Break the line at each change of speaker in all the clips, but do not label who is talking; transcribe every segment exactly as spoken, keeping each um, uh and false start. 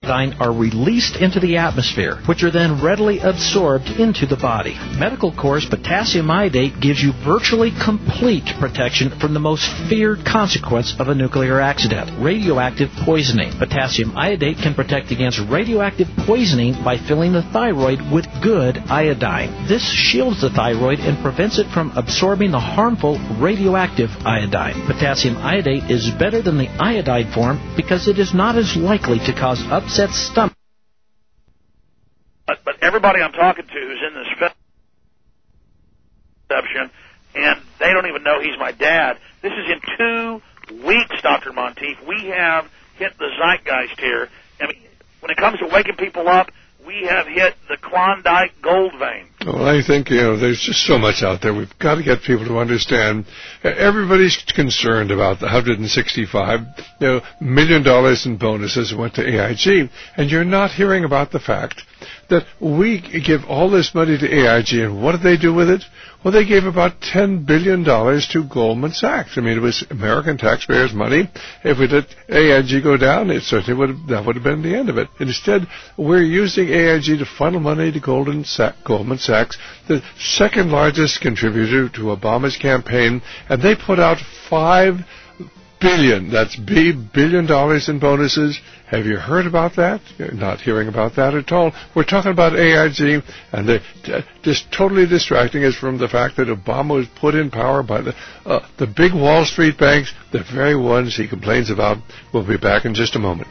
are released into the atmosphere, which are then readily absorbed into the body. Medical course potassium iodate gives you virtually complete protection from the most feared consequence of a nuclear accident, radioactive poisoning. Potassium iodate can protect against radioactive poisoning by filling the thyroid with good iodine. This shields the thyroid and prevents it from absorbing the harmful radioactive iodine. Potassium iodate is better than the iodide form because it is not as likely to cause upset stomach.
But, but everybody I'm talking to who's in this reception, and they don't even know he's my dad. This is in two weeks, Doctor Monteith. We have hit the zeitgeist here. I mean, when it comes to waking people up, we have hit the Klondike gold vein.
Well, I think, you know, there's just so much out there. We've got to get people to understand. Everybody's concerned about the one hundred sixty-five you know, million dollars in bonuses went to A I G, and you're not hearing about the fact that we give all this money to A I G, and what did they do with it? Well, they gave about ten billion dollars to Goldman Sachs. I mean, it was American taxpayers' money. If we let A I G go down, it certainly would have, that would have been the end of it. Instead, we're using A I G to funnel money to Goldman Sachs, the second largest contributor to Obama's campaign, and they put out five billion, that's B, billion dollars in bonuses. Have you heard about that? You're not hearing about that at all. We're talking about A I G, and they're uh, just totally distracting us from the fact that Obama was put in power by the uh, the big Wall Street banks, the very ones he complains about. We'll be back in just a moment.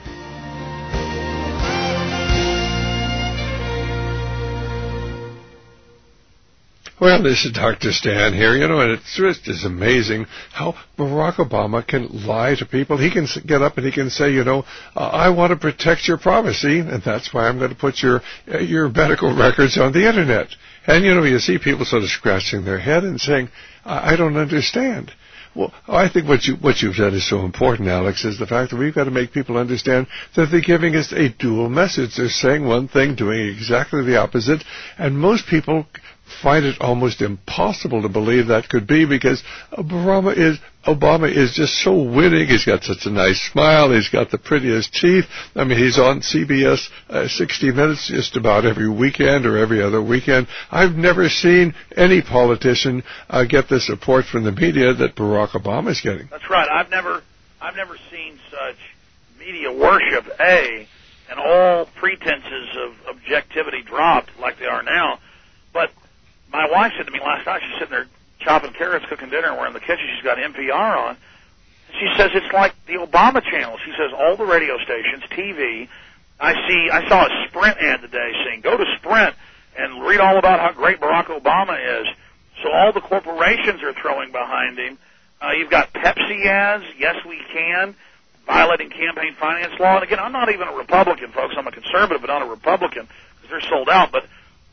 Well, this is Doctor Stan here, you know, and it's just is amazing how Barack Obama can lie to people. He can get up and he can say, you know, uh, I want to protect your privacy, and that's why I'm going to put your uh, your medical records on the Internet. And, you know, you see people sort of scratching their head and saying, I, I don't understand. Well, I think what, you, what you've said is so important, Alex, is the fact that we've got to make people understand that they're giving us a dual message. They're saying one thing, doing exactly the opposite, and most people find it almost impossible to believe that could be, because Obama is Obama is just so winning. He's got such a nice smile. He's got the prettiest teeth. I mean, he's on C B S uh, sixty minutes just about every weekend or every other weekend. I've never seen any politician uh, get the support from the media that Barack Obama is getting.
That's right. I've never, I've never seen such media worship, A, and all pretenses of objectivity dropped like they are now. But my wife said to me last night, she's sitting there chopping carrots, cooking dinner, and we're in the kitchen. She's got N P R on. She says it's like the Obama channel. She says all the radio stations, T V. I see. I saw a Sprint ad today saying, go to Sprint and read all about how great Barack Obama is. So all the corporations are throwing behind him. Uh, you've got Pepsi ads, Yes We Can, violating campaign finance law. And again, I'm not even a Republican, folks. I'm a conservative, but not a Republican, because they're sold out. But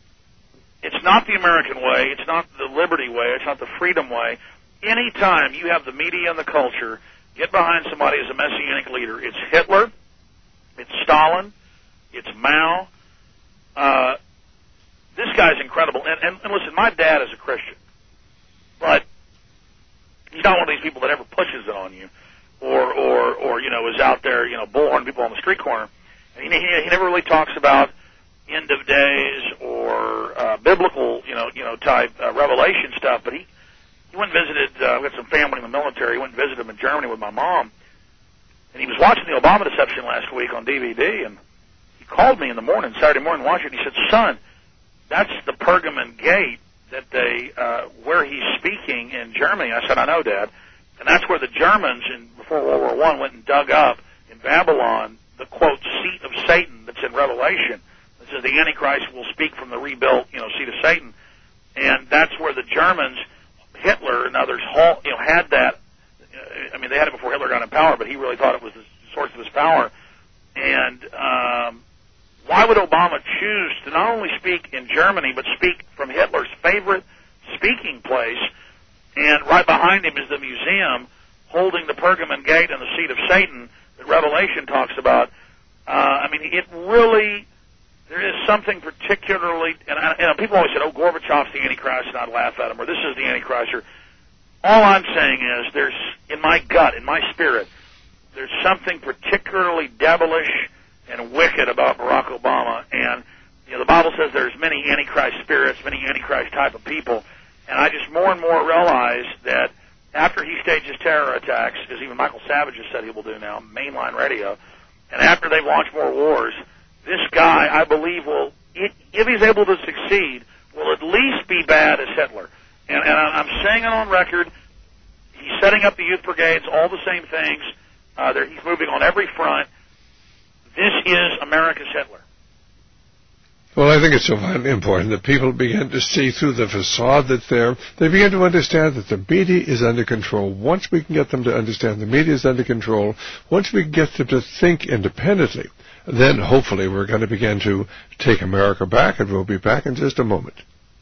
it's not the American way. It's not the liberty way. It's not the freedom way. Anytime you have the media and the culture get behind somebody as a messianic leader, it's Hitler, it's Stalin, it's Mao. Uh, this guy's incredible. And, and, and listen, my dad is a Christian, but he's not one of these people that ever pushes it on you, or, or, or you know, is out there, you know, bullhorning people on the street corner. And he, he, he never really talks about end of days or uh, biblical, you know, you know, type uh, revelation stuff. But he, he went and visited. Uh, we had some family in the military. He went and visited him in Germany with my mom, and he was watching the Obama deception last week on D V D. And he called me in the morning, Saturday morning, watching it. And he said, "Son, that's the Pergamon Gate that they uh, where he's speaking in Germany." I said, "I know, Dad." And that's where the Germans, in before World War One, went and dug up in Babylon the quote seat of Satan that's in Revelation. It says the Antichrist will speak from the rebuilt, you know, seat of Satan, and that's where the Germans, Hitler and others, you know, had that. I mean, they had it before Hitler got in power, but he really thought it was the source of his power. And um, why would Obama choose to not only speak in Germany, but speak from Hitler's favorite speaking place? And right behind him is the museum holding the Pergamon Gate and the seat of Satan that Revelation talks about. Uh, I mean, it really. There is something particularly, and, I, and people always said, oh, Gorbachev's the Antichrist, and I'd laugh at him, or this is the Antichrist. Or, all I'm saying is there's, in my gut, in my spirit, there's something particularly devilish and wicked about Barack Obama. And, you know, the Bible says there's many Antichrist spirits, many Antichrist type of people. And I just more and more realize that after he stages terror attacks, as even Michael Savage has said he will do now, mainline radio, and after they've launched more wars, this guy, I believe, will, if he's able to succeed, will at least be bad as Hitler. And, and I'm saying it on record. He's setting up the youth brigades, all the same things. Uh, he's moving on every front. This is America's Hitler.
Well, I think it's so important that people begin to see through the facade that's there. They begin to understand that the media is under control. Once we can get them to understand the media is under control, once we can get them to think independently, then hopefully we're going to begin to take America back, and we'll be back in just a moment.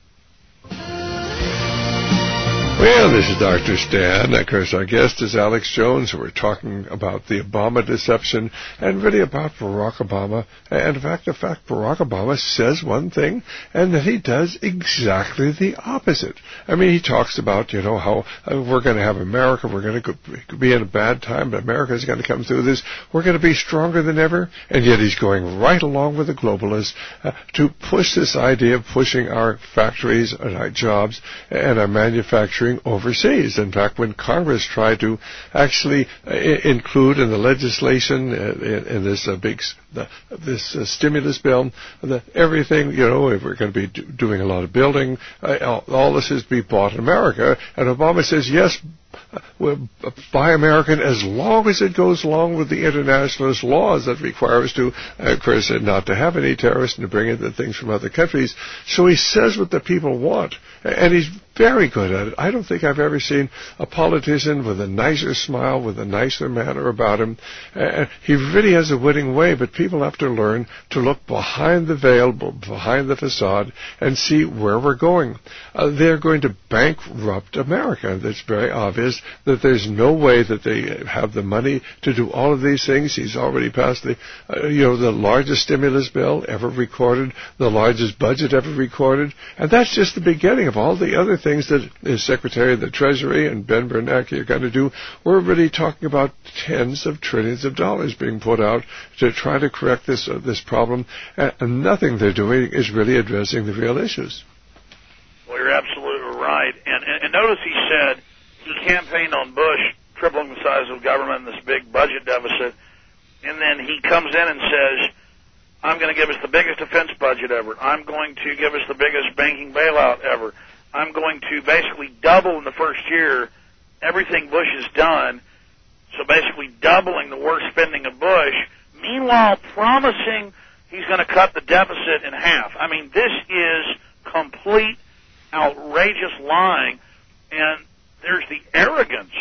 Well, this is Doctor Stan. Of course, our guest is Alex Jones. We're talking about the Obama deception and really about Barack Obama. And in fact, the fact Barack Obama says one thing and that he does exactly the opposite. I mean, he talks about, you know, how uh, we're going to have America, we're going to be in a bad time, but America is going to come through this. We're going to be stronger than ever. And yet he's going right along with the globalists uh, to push this idea of pushing our factories and our jobs and our manufacturing overseas. In fact, when Congress tried to actually uh, include in the legislation uh, in, in this uh, big uh, this uh, stimulus bill, that everything, you know, if we're going to be do- doing a lot of building, uh, all, all this is to be bought in America. And Obama says, yes, we'll buy American as long as it goes along with the internationalist laws that require us to, uh, of course, not to have any terrorists and to bring in the things from other countries. So he says what the people want, and he's very good at it. I don't think I've ever seen a politician with a nicer smile, with a nicer manner about him. Uh, he really has a winning way, but people have to learn to look behind the veil, behind the facade, and see where we're going. Uh, they're going to bankrupt America. That's very obvious that there's no way that they have the money to do all of these things. He's already passed the, uh, you know, the largest stimulus bill ever recorded, the largest budget ever recorded, and that's just the beginning of all the other things that his Secretary of the Treasury and Ben Bernanke are going to do. We're really talking about tens of trillions of dollars being put out to try to correct this uh, this problem, and, and nothing they're doing is really addressing the real issues.
Well, you're absolutely right, and, and, and notice he said he campaigned on Bush tripling the size of government and this big budget deficit, and then he comes in and says, I'm going to give us the biggest defense budget ever. I'm going to give us the biggest banking bailout ever. I'm going to basically double in the first year everything Bush has done, so basically doubling the worst spending of Bush, meanwhile promising he's going to cut the deficit in half. I mean, this is complete, outrageous lying, and there's the arrogance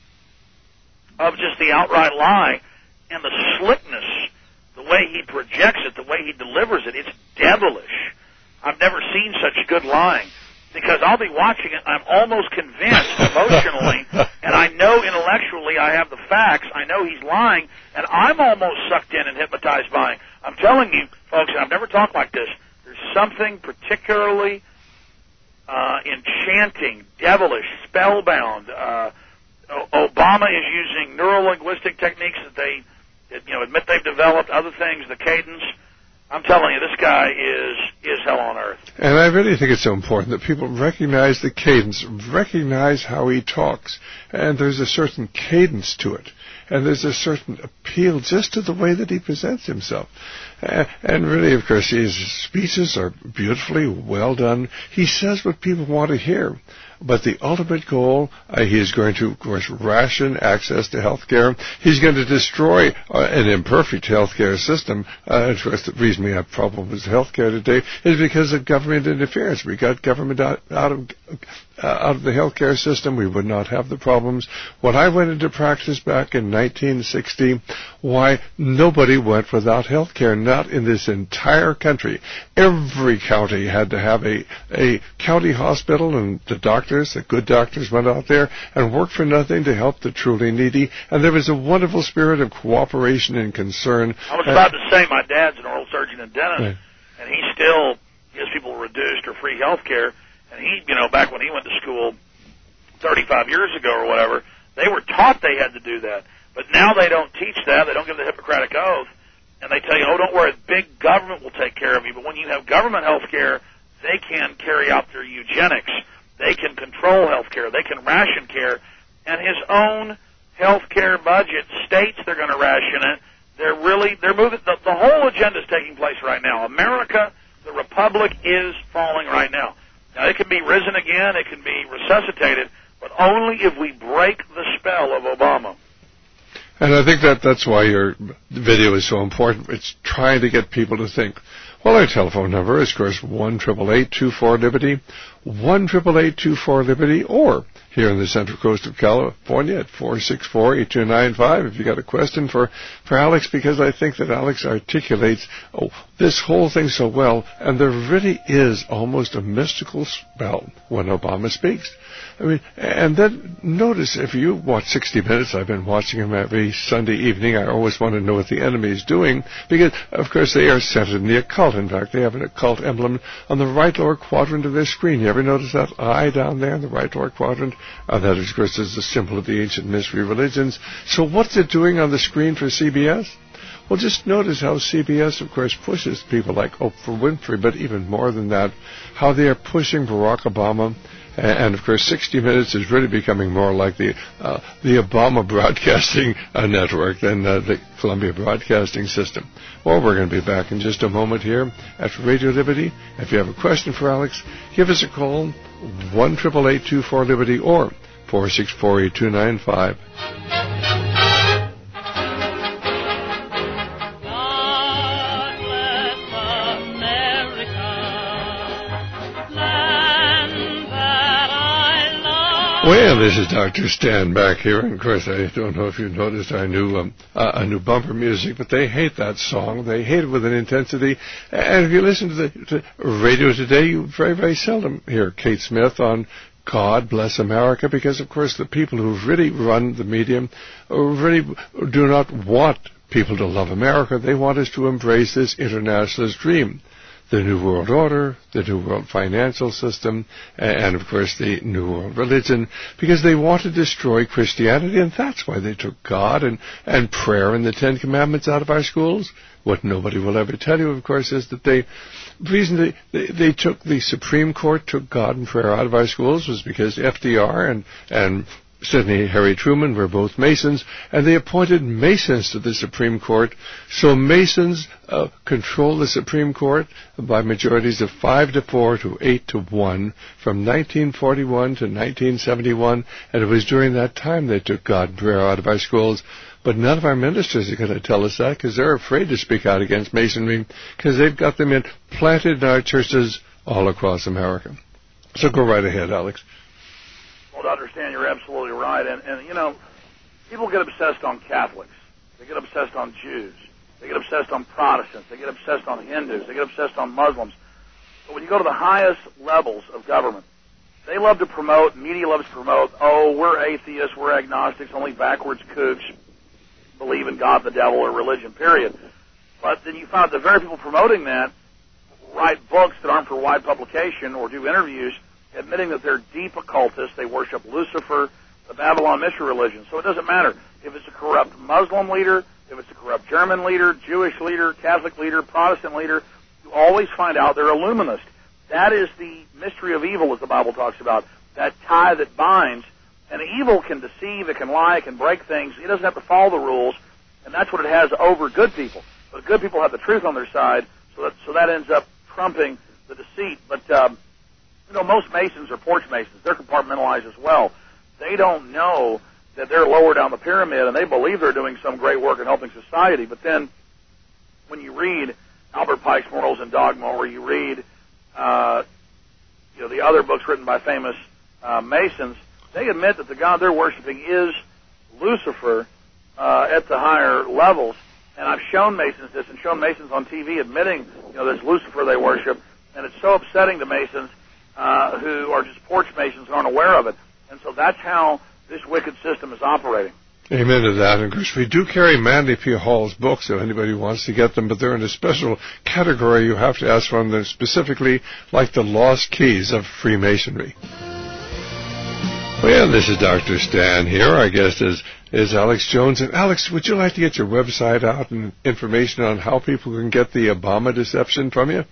of just the outright lie and the slickness, the way he projects it, the way he delivers it. It's devilish. I've never seen such good lying, because I'll be watching it, I'm almost convinced emotionally, and I know intellectually I have the facts, I know he's lying, and I'm almost sucked in and hypnotized by it. I'm telling you, folks, and I've never talked like this, there's something particularly uh, enchanting, devilish, spellbound. Uh, Obama is using neuro-linguistic techniques that they, that, you know, admit they've developed, other things, the cadence. I'm telling you, this guy is is hell on earth.
And I really think it's so important that people recognize the cadence, recognize how he talks, and there's a certain cadence to it, and there's a certain appeal just to the way that he presents himself. Uh, and really, of course, his speeches are beautifully well done. He says what people want to hear. But the ultimate goal, uh, he is going to, of course, ration access to health care. He's going to destroy uh, an imperfect health care system. Uh, of course, the reason we have problems with health care today is because of government interference. We got government out, out of uh, out of the health care system. We would not have the problems. When I went into practice back in nineteen sixty, why, nobody went without health care, not in this entire country. Every county had to have a, a county hospital, and the doctors, the good doctors, went out there and worked for nothing to help the truly needy, and there was a wonderful spirit of cooperation and concern.
I was about to say, my dad's an oral surgeon and dentist,
right.
and he still gives people reduced or free health care, and he, you know, back when he went to school thirty-five years ago or whatever, they were taught they had to do that. But now they don't teach that. They don't give the Hippocratic Oath. and they tell you, oh, don't worry, big government will take care of you. But when you have government health care, they can carry out their eugenics. They can control health care. They can ration care. And his own health care budget states they're going to ration it. They're really, they're moving, the, the whole agenda is taking place right now. America, the republic, is falling right now. Now, it can be risen again, it can be resuscitated, but only if we break the spell of Obama.
And I think that that's why your video is so important. It's trying to get people to think. Well, our telephone number is, of course, one eight eight eight, two four, liberty, one eight eight eight, two four, liberty, or here in the Central Coast of California at four six four, eight two nine five if you got a question for, for Alex, because I think that Alex articulates oh, this whole thing so well, and there really is almost a mystical spell when Obama speaks. I mean, and then notice, if you watch sixty minutes, I've been watching him every Sunday evening. I always want to know what the enemy is doing, because, of course, they are centered in the occult. In fact, they have an occult emblem on the right lower quadrant of their screen. You ever notice that eye down there in the right lower quadrant? Uh, that, of course, is the symbol of the ancient mystery religions. So what's it doing on the screen for C B S? Well, just notice how C B S, of course, pushes people like Oprah Winfrey, but even more than that, how they are pushing Barack Obama. And, of course, sixty minutes is really becoming more like the uh, the Obama Broadcasting uh, Network than uh, the Columbia Broadcasting System. Well, we're going to be back in just a moment here at Radio Liberty. If you have a question for Alex, give us a call, one eight eight eight, two four, liberty, or four six four, eight two nine five. Well, this is Doctor Stan back here, and of course I don't know if you've noticed our new um, uh, a new bumper music, but they hate that song. They hate it with an intensity. And if you listen to the to radio today, you very, very seldom hear Kate Smith on God Bless America, because, of course, the people who really run the medium really do not want people to love America. They want us to embrace this internationalist dream. The New World Order, the New World Financial System, and, of course, the New World Religion, because they want to destroy Christianity, and that's why they took God and, and prayer and the Ten Commandments out of our schools. What nobody will ever tell you, of course, is that they, the reason they, they, they took, the Supreme Court took God and prayer out of our schools was because F D R and, and Sidney Harry Truman were both Masons, and they appointed Masons to the Supreme Court. So Masons uh, control the Supreme Court by majorities of five to four to eight to one from nineteen forty-one to nineteen seventy-one, and it was during that time they took God and prayer out of our schools. But none of our ministers are going to tell us that, because they're afraid to speak out against Masonry, because they've got them in, planted in our churches all across America. So go right ahead, Alex.
Well, to understand, you're absolutely right. And, and, you know, people get obsessed on Catholics. They get obsessed on Jews. They get obsessed on Protestants. They get obsessed on Hindus. They get obsessed on Muslims. But when you go to the highest levels of government, they love to promote, media loves to promote, oh, we're atheists, we're agnostics, only backwards kooks believe in God, the devil, or religion, period. But then you find the very people promoting that write books that aren't for wide publication or do interviews admitting that they're deep occultists. They worship Lucifer, the Babylon mystery religion. So it doesn't matter if it's a corrupt Muslim leader, if it's a corrupt German leader, Jewish leader, Catholic leader, Protestant leader. You always find out they're illuminist. That is the mystery of evil, as the Bible talks about, that tie that binds. And evil can deceive, it can lie, it can break things. It doesn't have to follow the rules, and that's what it has over good people. But good people have the truth on their side, so that, so that ends up trumping the deceit. But um, you know, most Masons are porch Masons. They're compartmentalized as well. They don't know that they're lower down the pyramid, and they believe they're doing some great work in helping society. But then when you read Albert Pike's Morals and Dogma, or you read uh, you know, the other books written by famous uh, Masons, they admit that the God they're worshiping is Lucifer uh, at the higher levels. And I've shown Masons this, and shown Masons on T V admitting, you know, this Lucifer they worship, and it's so upsetting to Masons uh, who are just porch Masons and aren't aware of it. And so that's how this wicked system is operating.
Amen to that. And of course, we do carry Manly P. Hall's books if anybody wants to get them, but they're in a special category. You have to ask for them specifically, like the Lost Keys of Freemasonry. Well, this is Doctor Stan here. Our guest is is Alex Jones. And Alex, would you like to get your website out and information on how people can get the Obama deception from you?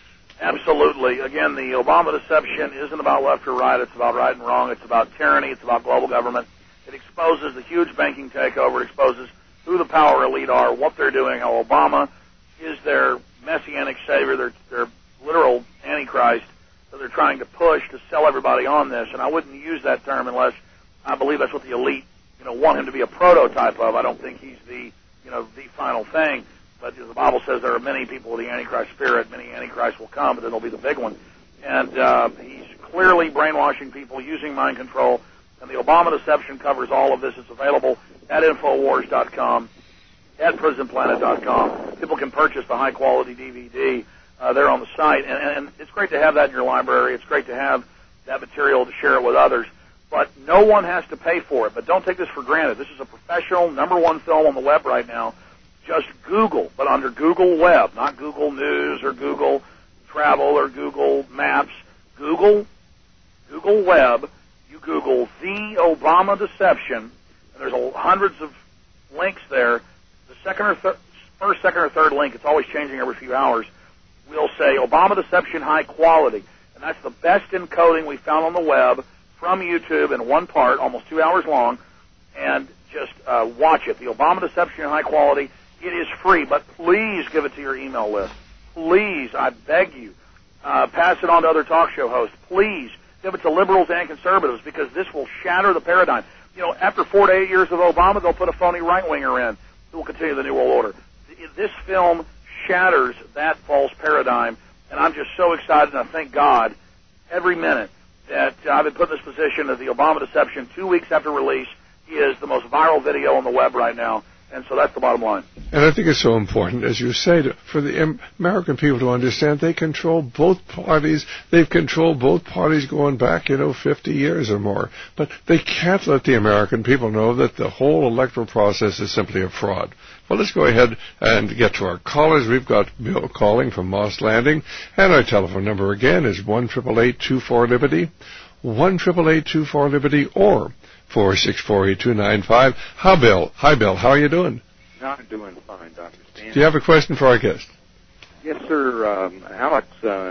Absolutely. Again, the Obama deception isn't about left or right. It's about right and wrong. It's about tyranny. It's about global government. It exposes the huge banking takeover. It exposes who the power elite are, what they're doing, how Obama is their messianic savior, their, their literal antichrist that they're trying to push to sell everybody on this. And I wouldn't use that term unless I believe that's what the elite, you know, want him to be a prototype of. I don't think he's the, you know, the final thing. But the Bible says there are many people with the Antichrist spirit. Many Antichrists will come, but then there'll be the big one. And uh, he's clearly brainwashing people, using mind control. And the Obama deception covers all of this. It's available at Infowars dot com, at Prison Planet dot com. People can purchase the high-quality D V D uh, there on the site. And, and it's great to have that in your library. It's great to have that material to share it with others. But no one has to pay for it. But don't take this for granted. This is a professional, number one film on the web right now. Just Google, but under Google Web, not Google News or Google Travel or Google Maps. Google, Google Web. You Google the Obama deception, and there's a, hundreds of links there. The second or thir- first, second, or third link, it's always changing every few hours, will say Obama deception high quality, and that's the best encoding we found on the web from YouTube in one part, almost two hours long, and just uh, watch it. The Obama deception high quality. It is free, but please give it to your email list. Please, I beg you, uh, pass it on to other talk show hosts. Please give it to liberals and conservatives, because this will shatter the paradigm. You know, after four to eight years of Obama, they'll put a phony right-winger in who will continue the New World Order. This film shatters that false paradigm, and I'm just so excited, and I thank God every minute that I've been put in this position of the Obama deception two weeks after release. Is the most viral video on the web right now. And so that's the bottom line.
And I think it's so important, as you say, to, for the American people to understand they control both parties. They've controlled both parties going back, you know, fifty years or more. But they can't let the American people know that the whole electoral process is simply a fraud. Well, let's go ahead and get to our callers. We've got Bill calling from Moss Landing. And our telephone number again is one eight eight eight, two four, Liberty, one eight eight eight, two four, Liberty, or four six four, eight two nine five. Hi, Bill. Hi, Bill. How are you doing?
I'm doing fine, Doctor Stan.
Do you have a question for our guest?
Yes, sir. Um, Alex, uh,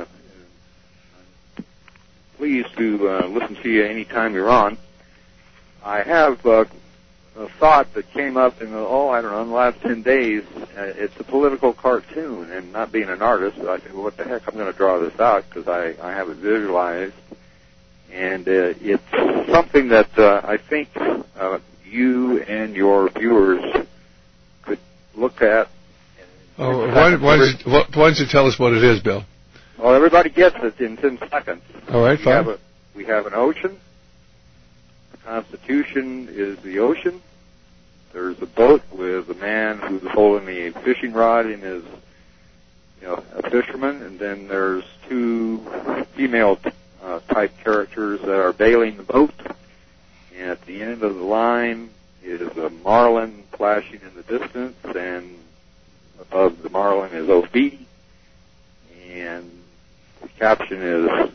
pleased to uh, listen to you anytime you're on. I have uh, a thought that came up in, the, oh, I don't know, in the last ten days. Uh, it's a political cartoon, and not being an artist, I said, well, what the heck, I'm going to draw this out because I, I have it visualized. And uh, it's something that uh, I think uh, you and your viewers could look at.
Oh, why, why, don't you, why don't you tell us what it is, Bill?
Well, everybody gets it in ten seconds.
All right,
we
fine.
Have a, we have an ocean. The Constitution is the ocean. There's a boat with a man who's holding a fishing rod in his, you know, a fisherman, and then there's two female Uh, type characters that are bailing the boat, and at the end of the line is a marlin flashing in the distance, and above the marlin is O B, and the caption is,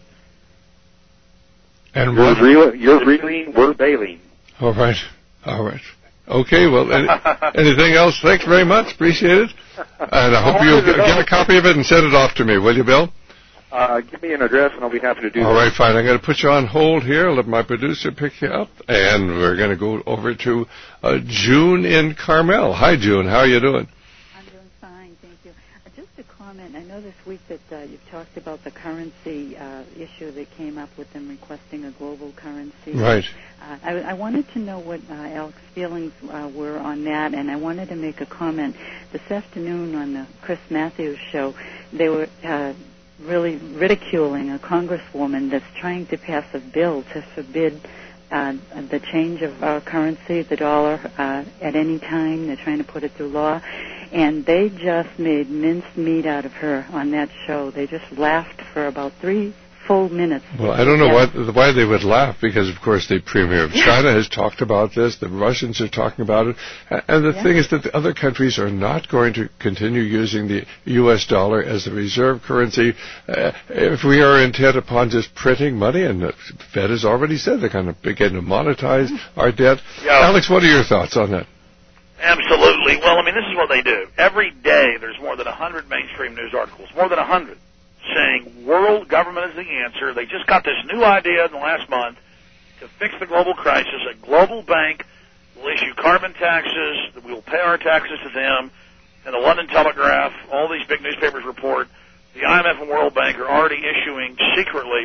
and
you're, reel- you're reeling, we're bailing.
All right, all right. Okay, well, any, anything else? Thanks very much, appreciate it, and I hope you'll get a copy of it and send it off to me, will you, Bill?
Uh, give me an address, and I'll be happy to do that.
All right, fine. I'm going to put you on hold here. Let my producer pick you up, and we're going to go over to uh, June in Carmel. Hi, June. How are you doing?
I'm doing fine, thank you. Uh, just a comment. I know this week that uh, you've talked about the currency uh, issue that came up with them requesting a global currency.
Right.
Uh, I, I wanted to know what uh, Alex's feelings uh, were on that, and I wanted to make a comment. This afternoon on the Chris Matthews show, they were uh, really ridiculing a congresswoman that's trying to pass a bill to forbid uh, the change of our currency, the dollar, uh, at any time. They're trying to put it through law. And they just made minced meat out of her on that show. They just laughed for about three full minutes.
Well, I don't know what, why they would laugh, because, of course, the Premier of China has talked about this, the Russians are talking about it, and the yeah. thing is that the other countries are not going to continue using the U S dollar as the reserve currency. Uh, if we are intent upon just printing money, and the Fed has already said they're going to begin to monetize our debt. Yeah. Alex, what are your thoughts on that?
Absolutely. Well, I mean, this is what they do. Every day there's more than one hundred mainstream news articles, more than one hundred, saying world government is the answer. They just got this new idea in the last month to fix the global crisis. A global bank will issue carbon taxes. We will pay our taxes to them. And the London Telegraph, all these big newspapers report, the I M F and World Bank are already issuing secretly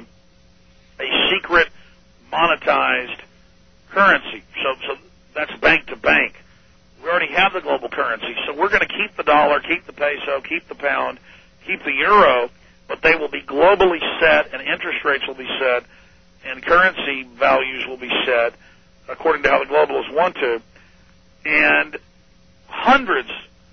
a secret monetized currency. So, so that's bank to bank. We already have the global currency, so we're going to keep the dollar, keep the peso, keep the pound, keep the euro, but they will be globally set, and interest rates will be set, and currency values will be set according to how the globalists want to. And hundreds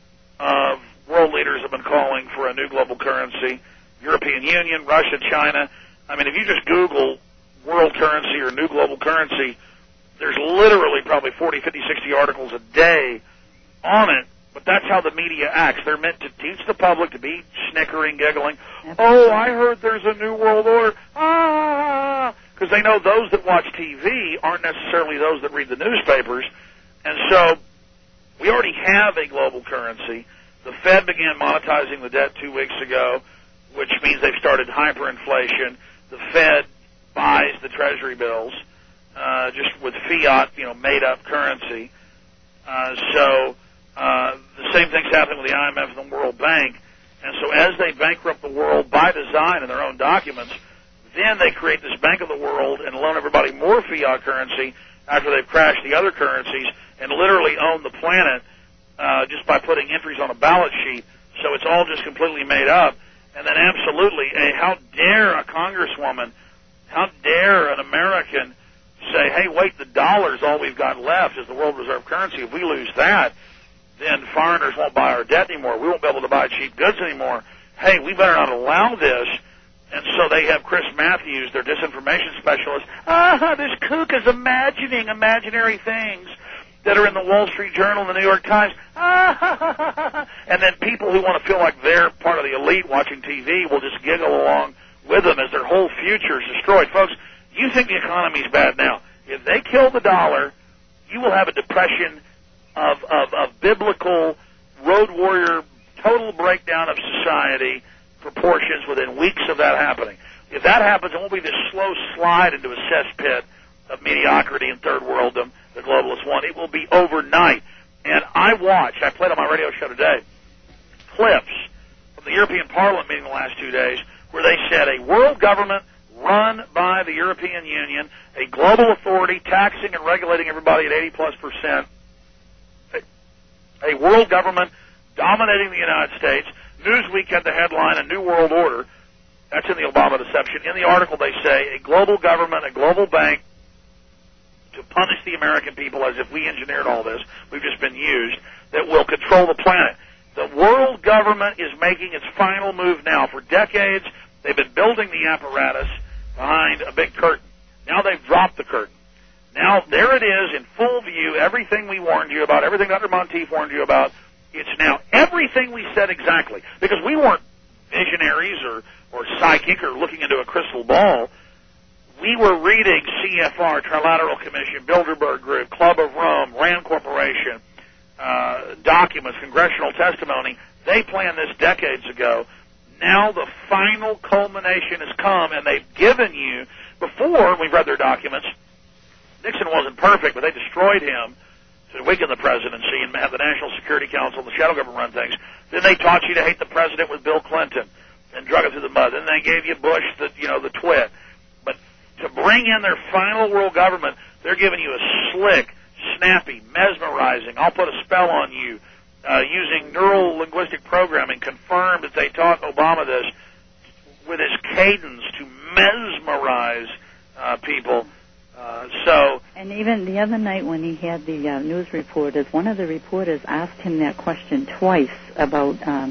of world leaders have been calling for a new global currency, European Union, Russia, China. I mean, if you just Google world currency or new global currency, there's literally probably forty, fifty, sixty articles a day on it, but that's how the media acts. They're meant to teach the public to be snickering, giggling. Oh, I heard there's a new world order. Ah! Because they know those that watch T V aren't necessarily those that read the newspapers. And so we already have a global currency. The Fed began monetizing the debt two weeks ago, which means they've started hyperinflation. The Fed buys the Treasury bills. Uh, just with fiat, you know, made-up currency. Uh, so uh, the same thing's happening with the I M F and the World Bank. And so as they bankrupt the world by design in their own documents, then they create this Bank of the World and loan everybody more fiat currency after they've crashed the other currencies and literally own the planet uh, just by putting entries on a ballot sheet. So it's all just completely made up. And then absolutely, a, how dare a congresswoman, how dare an American say, hey, wait, the dollar's all we've got left is the world reserve currency. If we lose that, then foreigners won't buy our debt anymore. We won't be able to buy cheap goods anymore. Hey, we better not allow this. And so they have Chris Matthews, their disinformation specialist. Ah, this kook is imagining imaginary things that are in the Wall Street Journal and the New York Times. Ah, and then people who want to feel like they're part of the elite watching T V will just giggle along with them as their whole future is destroyed. Folks, you think the economy's bad now. If they kill the dollar, you will have a depression of, of, of biblical road warrior, total breakdown of society proportions within weeks of that happening. If that happens, it won't be this slow slide into a cesspit of mediocrity and third worldom the globalists want. It will be overnight. And I watched, I played on my radio show today, clips from the European Parliament meeting the last two days where they said a world government run by the European Union, a global authority taxing and regulating everybody at eighty plus percent, a, a world government dominating the United States. Newsweek had the headline, A New World Order. That's in the Obama deception. In the article they say, a global government, a global bank to punish the American people as if we engineered all this. We've just been used, that will control the planet. The world government is making its final move now. For decades, they've been building the apparatus behind a big curtain. Now they've dropped the curtain. Now there it is in full view, everything we warned you about, everything Doctor Monteith warned you about. It's now everything we said exactly. Because we weren't visionaries or, or psychic or looking into a crystal ball. We were reading C F R, Trilateral Commission, Bilderberg Group, Club of Rome, RAND Corporation, uh, documents, congressional testimony. They planned this decades ago. Now the final culmination has come, and they've given you, before we've read their documents, Nixon wasn't perfect, but they destroyed him to weaken the presidency and have the National Security Council and the shadow government run things. Then they taught you to hate the president with Bill Clinton and drug it through the mud. Then they gave you Bush, the, you know, the twit. But to bring in their final world government, they're giving you a slick, snappy, mesmerizing, I'll put a spell on you, Uh, using neural linguistic programming, confirmed that they taught Obama this with his cadence to mesmerize uh, people. Uh, so,
and even the other night when he had the uh, news reporters, one of the reporters asked him that question twice about um,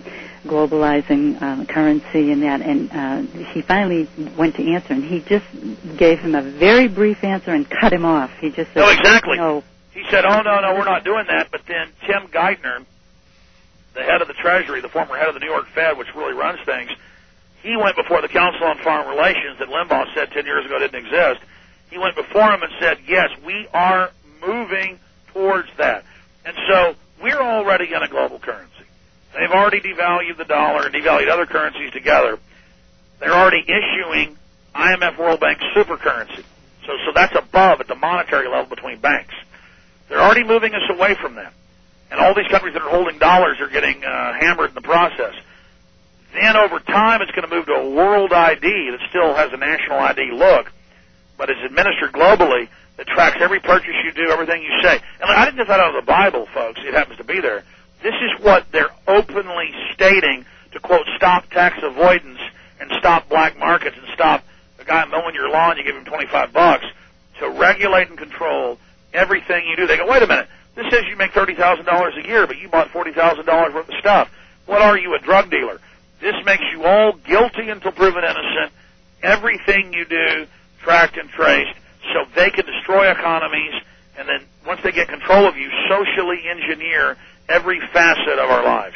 globalizing uh, currency and that, and uh, he finally went to answer, and he just gave him a very brief answer and cut him off. He just said,
no, exactly.
No.
He said, oh, no, no, we're not doing that. But then Tim Geithner, the head of the Treasury, the former head of the New York Fed, which really runs things, he went before the Council on Foreign Relations that Limbaugh said ten years ago didn't exist. He went before him and said, yes, we are moving towards that. And so we're already in a global currency. They've already devalued the dollar and devalued other currencies together. They're already issuing I M F World Bank super currency. So, so that's above at the monetary level between banks. They're already moving us away from that. And all these countries that are holding dollars are getting uh, hammered in the process. Then over time, it's going to move to a world I D that still has a national I D look, but is administered globally, that tracks every purchase you do, everything you say. And I didn't get that out of the Bible, folks. It happens to be there. This is what they're openly stating to, quote, stop tax avoidance and stop black markets and stop the guy mowing your lawn, you give him twenty-five bucks, to regulate and control everything you do. They go, wait a minute, this says you make thirty thousand dollars a year, but you bought forty thousand dollars worth of stuff. What are you, a drug dealer? This makes you all guilty until proven innocent. Everything you do, tracked and traced, so they can destroy economies, and then once they get control of you, socially engineer every facet of our lives.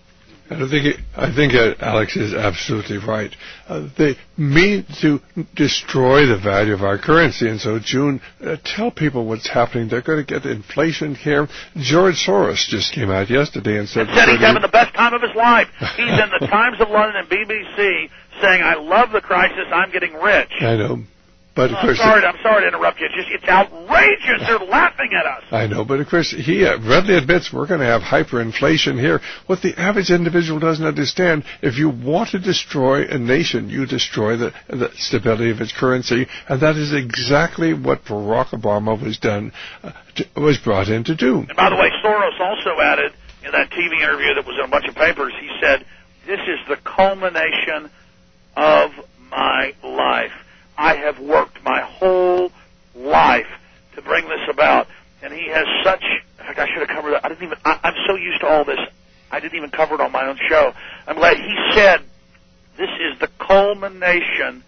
I think it, I think uh, Alex is absolutely right. Uh, they mean to destroy the value of our currency, and so June, uh, tell people what's happening. They're going to get inflation here. George Soros just came out yesterday and said,
and said he's having the best time of his life. He's in the Times of London and B B C saying, "I love the crisis. I'm getting rich."
I know. But of
oh,
course,
I'm sorry, I'm sorry to interrupt you. It's just, it's outrageous. They're laughing at us.
I know, but of course, he uh, readily admits we're going to have hyperinflation here. What the average individual doesn't understand, if you want to destroy a nation, you destroy the, the stability of its currency, and that is exactly what Barack Obama was done, uh, to, was brought in to do.
And by the way, Soros also added in that T V interview that was in a bunch of papers, he said, "This is the culmination of my life. I have worked my whole life to bring this about." And he has such, in fact, I should have covered that. I didn't even, I, I'm so used to all this, I didn't even cover it on my own show. I'm glad he said, "This is the culmination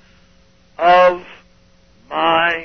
of my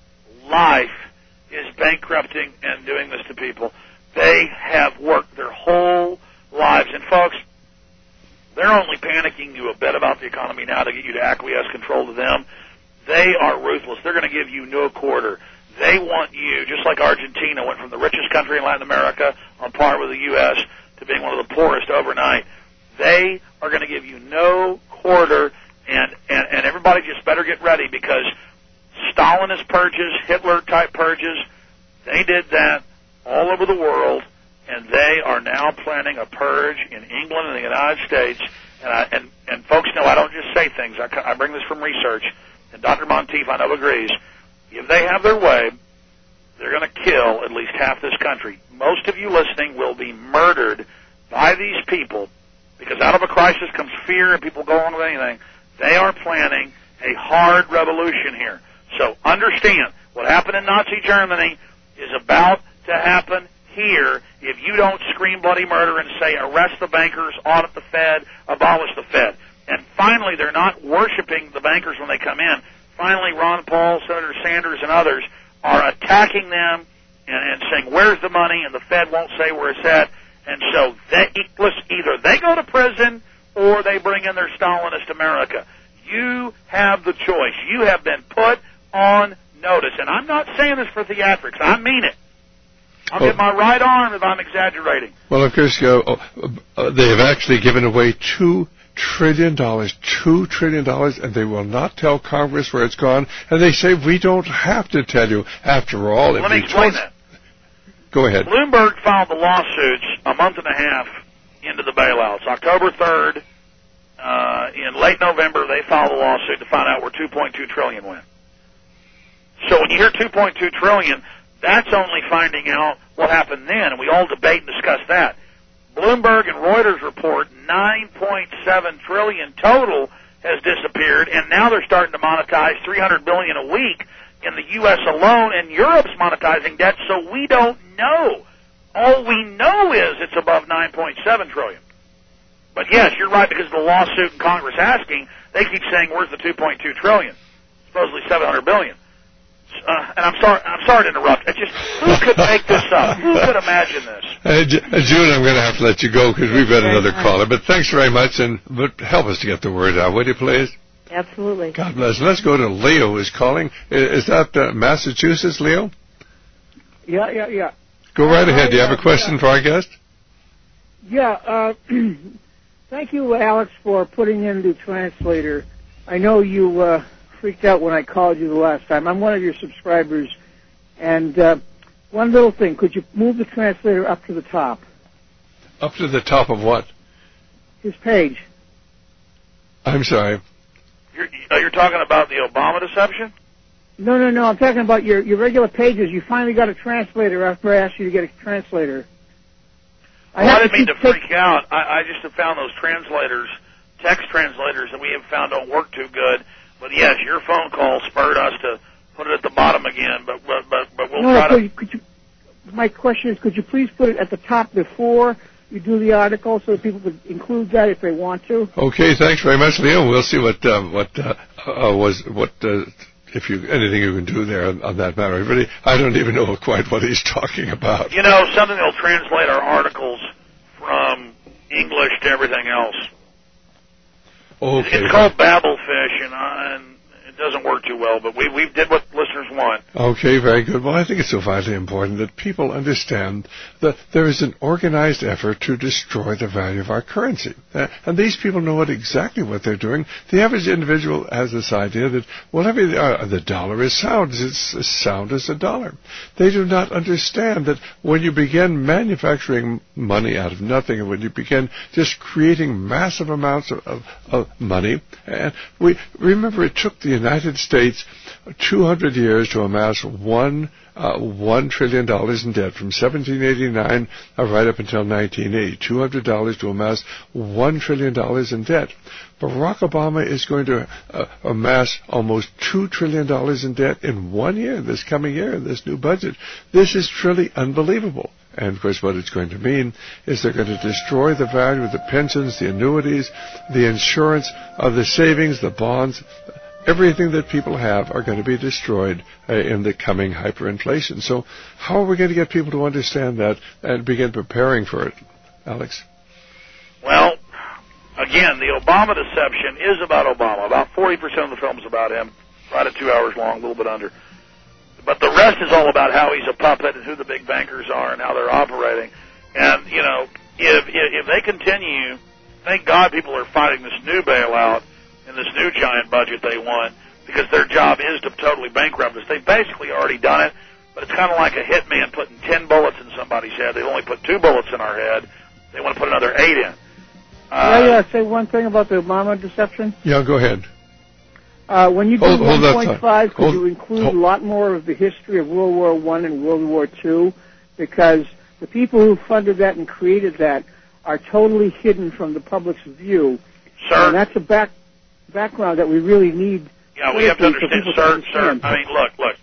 life," is bankrupting and doing this to people. They have worked their whole lives. And folks, they're only panicking you a bit about the economy now to get you to acquiesce control to them. They are ruthless. They're going to give you no quarter. They want you, just like Argentina went from the richest country in Latin America on par with the U S to being one of the poorest overnight. They are going to give you no quarter, and, and, and everybody just better get ready, because Stalinist purges, Hitler-type purges, they did that all over the world, and they are now planning a purge in England and the United States. And, I, and, and folks know I don't just say things. I, I bring this from research. And Doctor Monteith, I know, agrees. If they have their way, they're going to kill at least half this country. Most of you listening will be murdered by these people, because out of a crisis comes fear, and people go on with anything. They are planning a hard revolution here. So understand, what happened in Nazi Germany is about to happen here if you don't scream bloody murder and say, arrest the bankers, audit the Fed, abolish the Fed. And finally, they're not worshiping the bankers when they come in. Finally, Ron Paul, Senator Sanders, and others are attacking them and, and saying, where's the money? And the Fed won't say where it's at. And so they, listen, either they go to prison or they bring in their Stalinist America. You have the choice. You have been put on notice. And I'm not saying this for theatrics. I mean it. I'll oh. get my right arm if I'm exaggerating.
Well, of course, uh, uh, they have actually given away two trillion dollars, two trillion dollars, and they will not tell Congress where it's gone. And they say we don't have to tell you. After all,
let
if
me
we
explain
told...
that.
Go ahead.
Bloomberg filed the lawsuits a month and a half into the bailouts. October third, uh, in late November, they filed a lawsuit to find out where two point two trillion dollars went. So when you hear two point two trillion dollars, that's only finding out what happened then, and we all debate and discuss that. Bloomberg and Reuters report nine point seven trillion dollars total has disappeared, and now they're starting to monetize three hundred billion dollars a week in the U S alone, and Europe's monetizing debt, so we don't know. All we know is it's above nine point seven trillion dollars. But yes, you're right, because of the lawsuit in Congress asking, they keep saying, where's the two point two trillion dollars? Supposedly seven hundred billion dollars. Uh, and I'm sorry, I'm sorry to interrupt. It's just, who could make this up? Who could imagine this?
Uh, J- uh, June, I'm going to have to let you go because we've got another caller. But thanks very much, and but help us to get the word out, would you please?
Absolutely.
God bless. Let's go to Leo who's calling. Is, is that uh, Massachusetts, Leo?
Yeah, yeah, yeah.
Go right
uh,
ahead. Do you have
uh,
a question
yeah.
for our guest?
Yeah, uh, thank you, Alex, for putting in the translator. I know you uh, freaked out when I called you the last time. I'm one of your subscribers. And uh, one little thing, could you move the translator up to the top?
Up to the top of what?
His page.
I'm sorry.
You're, uh, you're talking about the Obama deception?
No, no, no. I'm talking about your, your regular pages. You finally got a translator after I asked you to get a translator.
I, well, I didn't mean to freak take... out. I, I just have found those translators, text translators that we have found don't work too good. But yes, your phone call spurred us to put it at the bottom again. But but but, but we'll
no,
try
no,
to.
Could you, could you, my question is, could you please put it at the top before you do the article, so that people could include that if they want to?
Okay, thanks very much, Leo. We'll see what uh, what uh, uh, was what. Uh, If you anything you can do there on, on that matter, really, I don't even know quite what he's talking about.
You know, something that'll translate our articles from English to everything else.
Okay.
It's called Babelfish, and, uh, and it doesn't work too well, but we we did what listeners want.
Okay, very good. Well, I think it's so vitally important that people understand that there is an organized effort to destroy the value of our currency. Uh, and these people know what exactly what they're doing. The average individual has this idea that, well, every, uh, the dollar is sound. It's as sound as a dollar. They do not understand that when you begin manufacturing money out of nothing, and when you begin just creating massive amounts of, of, of money, and we remember it took the United States two hundred years to amass one uh, one trillion dollars in debt from seventeen eighty-nine uh, right up until nineteen eighty. Two hundred dollars to amass one trillion dollars in debt. Barack Obama is going to uh, amass almost two trillion dollars in debt in one year, this coming year, in this new budget. This is truly unbelievable. And, of course, what it's going to mean is they're going to destroy the value of the pensions, the annuities, the insurance, of the savings, the bonds. Everything that people have are going to be destroyed uh, in the coming hyperinflation. So how are we going to get people to understand that and begin preparing for it? Alex?
Well, again, the Obama deception is about Obama. About forty percent of the film is about him, right at two hours long, a little bit under. But the rest is all about how he's a puppet and who the big bankers are and how they're operating. And, you know, if if they continue, thank God people are fighting this new bailout and this new giant budget they want, because their job is to totally bankrupt us. They've basically already done it, but it's kind of like a hitman putting ten bullets in somebody's head. They only put two bullets in our head. They want to put another eight in. Uh,
May I uh, say one thing about the Obama deception?
Yeah, go ahead.
Uh, when you do
hold, hold
one point five, could
hold,
you include
hold.
a lot more of the history of World War One and World War Two? Because the people who funded that and created that are totally hidden from the public's view.
Sir?
And that's a back, background that we really need.
Yeah, we have to understand, sir, to understand. sir. I mean, look, look.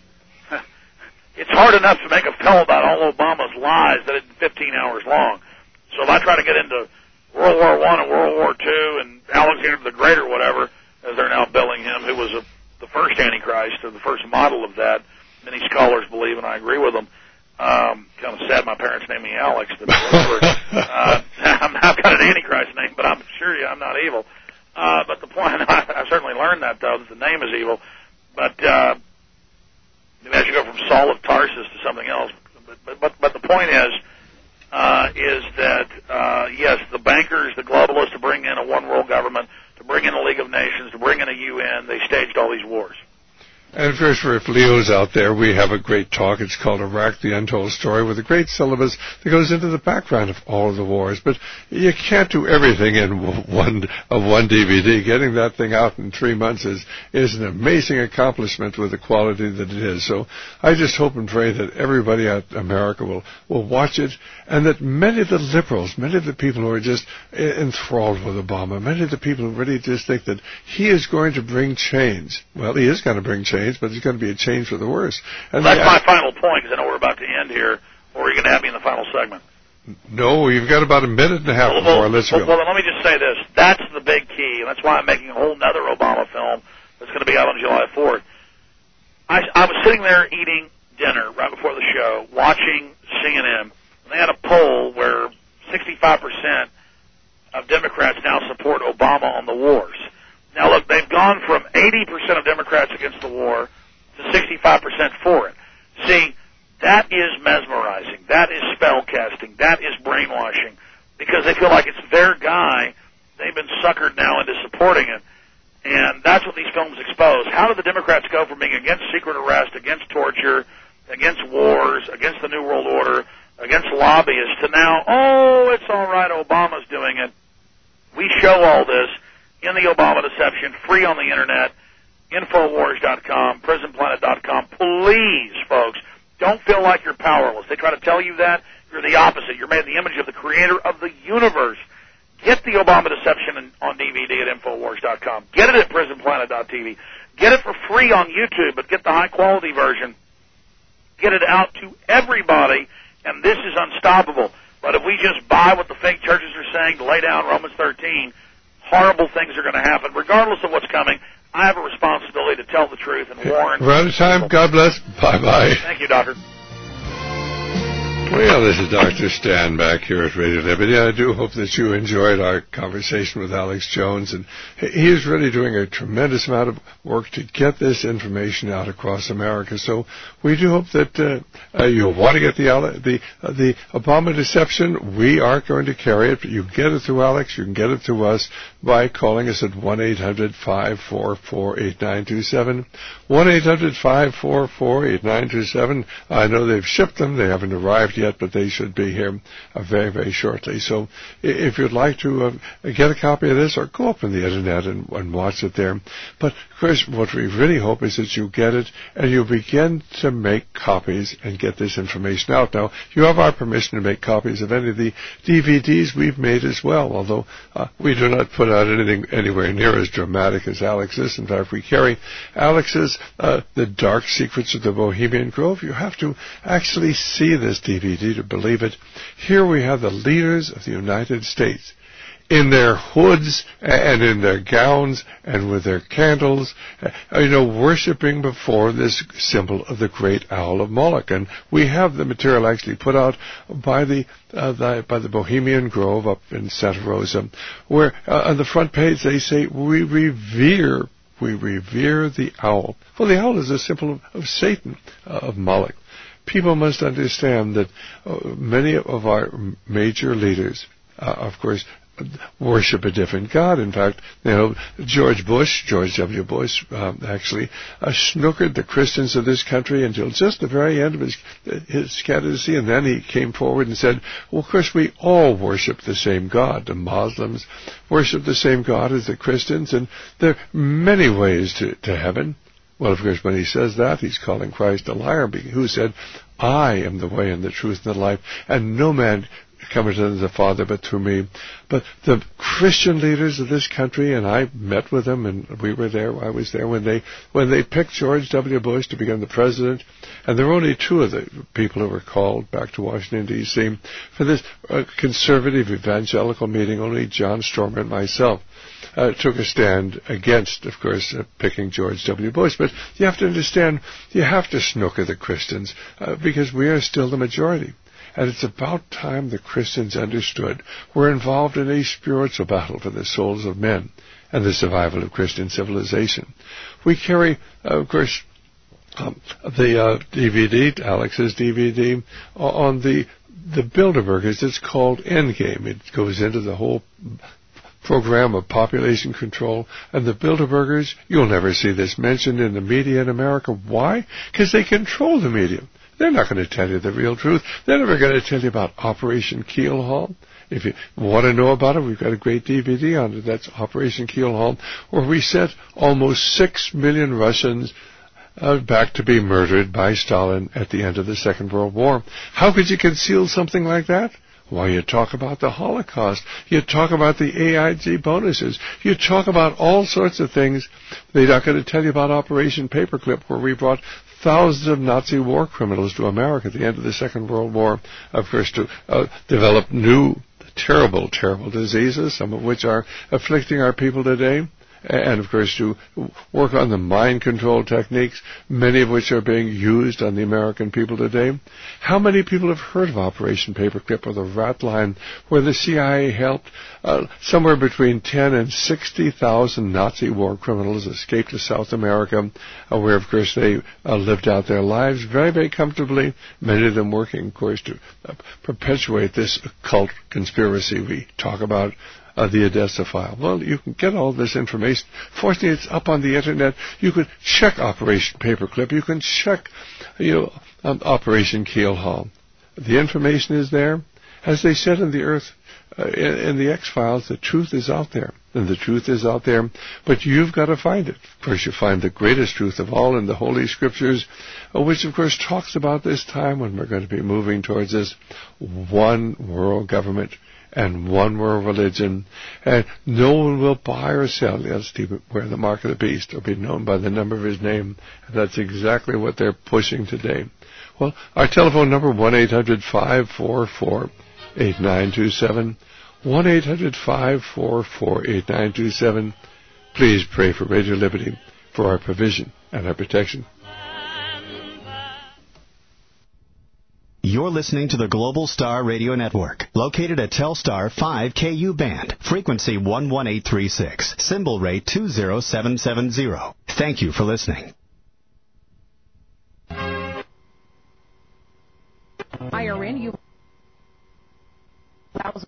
It's hard enough to make a film about all Obama's lies that it's fifteen hours long. So if I try to get into World War One and World War Two and Alexander the Great or whatever, as they're now billing him, who was a, the first Antichrist or the first model of that, many scholars believe, and I agree with them. Um, kind of sad my parents named me Alex. But uh, I've got an Antichrist name, but I'm sure you I'm not evil. Uh, but the point, I, I've certainly learned that, though, that the name is evil. But uh, as you go from Saul of Tarsus to something else. But, but, but the point is, uh, is that, uh, yes, the bankers, the globalists, to bring in a one-world government, to bring in a League of Nations, to bring in a U N, they staged all these wars.
And first, for if Leo's out there, we have a great talk. It's called Iraq, the Untold Story, with a great syllabus that goes into the background of all of the wars. But you can't do everything in one of one D V D. Getting that thing out in three months is, is an amazing accomplishment with the quality that it is. So I just hope and pray that everybody out in America will, will watch it, and that many of the liberals, many of the people who are just enthralled with Obama, many of the people who really just think that he is going to bring change. Well, he is going to bring change. But it's going to be a change for the worse. And
That's
the,
my final point, because I know we're about to end here. Or are you going to have me in the final segment?
No, we've got about a minute and a half
well,
before
well,
let's
well,
go.
Well, let me just say this. That's the big key, and that's why I'm making a whole nother Obama film that's going to be out on July fourth. I, I was sitting there eating dinner right before the show, watching C N N, and they had a poll where sixty-five percent of Democrats now support Obama on the wars. Now, look, they've gone from eighty percent of Democrats against the war to sixty-five percent for it. See, that is mesmerizing. That is spell casting. That is brainwashing because they feel like it's their guy. They've been suckered now into supporting it. And that's what these films expose. How did the Democrats go from being against secret arrest, against torture, against wars, against the New World Order, against lobbyists, to now, oh, it's all right, Obama's doing it. We show all this in the Obama Deception, free on the Internet, Infowars dot com, Prison Planet dot com. Please, folks, don't feel like you're powerless. They try to tell you that. You're the opposite. You're made in the image of the creator of the universe. Get the Obama Deception on D V D at Infowars dot com. Get it at Prison Planet dot T V. Get it for free on YouTube, but get the high-quality version. Get it out to everybody, and this is unstoppable. But if we just buy what the fake churches are saying to lay down Romans thirteen, horrible things are going to happen. Regardless of what's coming, I have a responsibility to tell the truth and warn.
We're out of time.
people.
God bless. Bye-bye.
Thank you, Doctor.
Well, this is Doctor Stan back here at Radio Liberty. I do hope that you enjoyed our conversation with Alex Jones, and he is really doing a tremendous amount of work to get this information out across America. So we do hope that uh, uh, you'll want to get the the uh, the Obama Deception. We aren't going to carry it, but you can get it through Alex. You can get it through us by calling us at one eight hundred five four four eight nine two seven. one eight hundred five four four eight nine two seven. I know they've shipped them. They haven't arrived yet, but they should be here uh, very, very shortly. So if you'd like to uh, get a copy of this, or go up on the Internet and, and watch it there. But, of course, what we really hope is that you get it and you begin to make copies and get this information out. Now, you have our permission to make copies of any of the D V Ds we've made as well, although uh, we do not put out anything anywhere near as dramatic as Alex's. In fact, we carry Alex's uh, The Dark Secrets of the Bohemian Grove. You have to actually see this D V D to believe it. Here we have the leaders of the United States in their hoods and in their gowns and with their candles, uh, you know, worshiping before this symbol of the great owl of Moloch. And we have the material actually put out by the, uh, the by the Bohemian Grove up in Santa Rosa, where uh, on the front page they say, we revere We revere the owl. Well, the owl is a symbol of, of Satan, uh, of Moloch. People must understand that uh, many of our major leaders, uh, of course, worship a different God. In fact, you know, George Bush, George W. Bush, um, actually uh, snookered the Christians of this country until just the very end of his his candidacy, and then he came forward and said, well, of course, we all worship the same God. The Muslims worship the same God as the Christians, and there are many ways to, to heaven. Well, of course, when he says that, he's calling Christ a liar, who said, I am the way and the truth and the life, and no man cometh unto the Father but through me. But the Christian leaders of this country, and I met with them, and we were there, I was there, when they when they picked George W. Bush to become the president, and there were only two of the people who were called back to Washington, D C for this uh, conservative evangelical meeting. Only John Stormer and myself Uh, took a stand against, of course, uh, picking George W. Bush. But you have to understand, you have to snooker the Christians uh, because we are still the majority. And it's about time the Christians understood we're involved in a spiritual battle for the souls of men and the survival of Christian civilization. We carry, uh, of course, um, the uh, D V D, Alex's D V D, on the the Bilderbergers. It's called Endgame. It goes into the whole program of population control, and the Bilderbergers, you'll never see this mentioned in the media in America. Why? Because they control the media. They're not going to tell you the real truth. They're never going to tell you about Operation Keelhaul. If you want to know about it, we've got a great D V D on it. That's Operation Keelhaul, where we sent almost six million Russians uh, back to be murdered by Stalin at the end of the Second World War. How could you conceal something like that? Why, you talk about the Holocaust. You talk about the A I G bonuses. You talk about all sorts of things. They're not going to tell you about Operation Paperclip, where we brought thousands of Nazi war criminals to America at the end of the Second World War, of course, to uh, develop new, terrible, terrible diseases, some of which are afflicting our people today. And, of course, to work on the mind control techniques, many of which are being used on the American people today. How many people have heard of Operation Paperclip or the Rat Line, where the C I A helped uh, somewhere between ten and sixty thousand Nazi war criminals escape to South America, uh, where, of course, they uh, lived out their lives very, very comfortably, many of them working, of course, to uh, perpetuate this occult conspiracy we talk about, Uh, the Odessa file. Well, you can get all this information. Fortunately, it's up on the Internet. You can check Operation Paperclip. You can check, you know, um, Operation Keelhaul. The information is there. As they said in the Earth, uh, in, in the X-Files, the truth is out there. And the truth is out there, but you've got to find it. Of course, you find the greatest truth of all in the Holy Scriptures, uh, which, of course, talks about this time when we're going to be moving towards this one world government and one world religion, and no one will buy or sell, yes, to wear the mark of the beast or be known by the number of his name. And that's exactly what they're pushing today. Well, our telephone number, one eight hundred five four four eight nine two seven, one eight hundred five four four eight nine two seven. Please pray for Radio Liberty, for our provision and our protection.
You're listening to the Global Star Radio Network, located at Telstar five K U band, frequency one one eight three six, symbol rate two zero seven seven zero. Thank you for listening.
I R N U